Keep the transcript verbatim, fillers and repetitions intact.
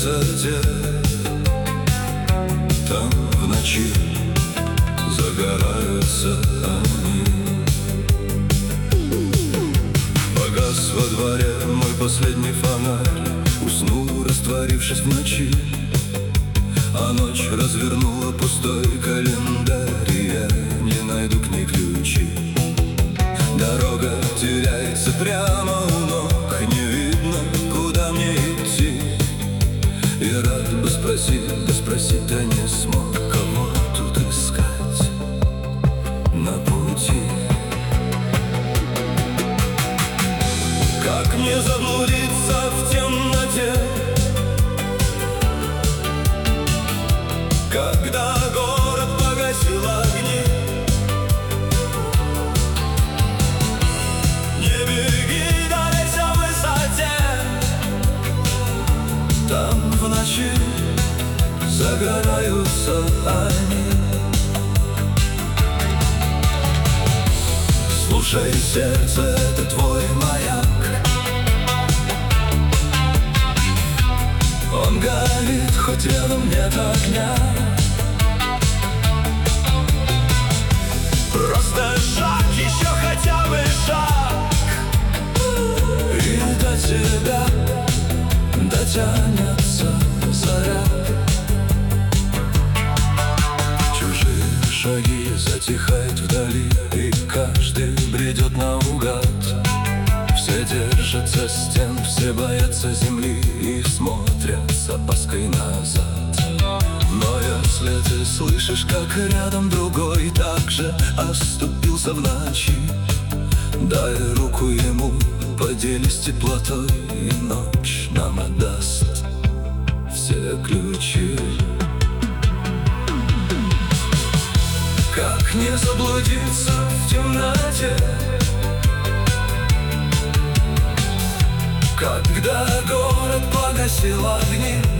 высоте, там в ночи загораются они. Погас во дворе мой последний фонарь, уснул, растворившись в ночи. А ночь развернула пустой календарь, и я не найду к ней ключи. Дорога теряется прямо у ног, не видно, куда мне идти. И рад бы спросить, да спросить, да не смог, кого тут искать на пути. Как мне заблудиться в темноте, когда город погасил огни? Не беги, дорейся в высоте, там в ночи загораются они. Слушай, сердце, это твой маяк, он горит, хоть рядом нет огня. Просто шаг, еще хотя бы шаг, и до тебя дотянется заря. Чужие шаги затихают вдали, и каждый бредет наугад. Все держатся стен, все боятся земли и смотрят с опаской назад. Но если ты слышишь, как рядом другой также оступился в ночи, дай руку ему, поделись теплотой, и ночь нам отдаст все ключи. Как не заблудиться в темноте, когда город погасил огни?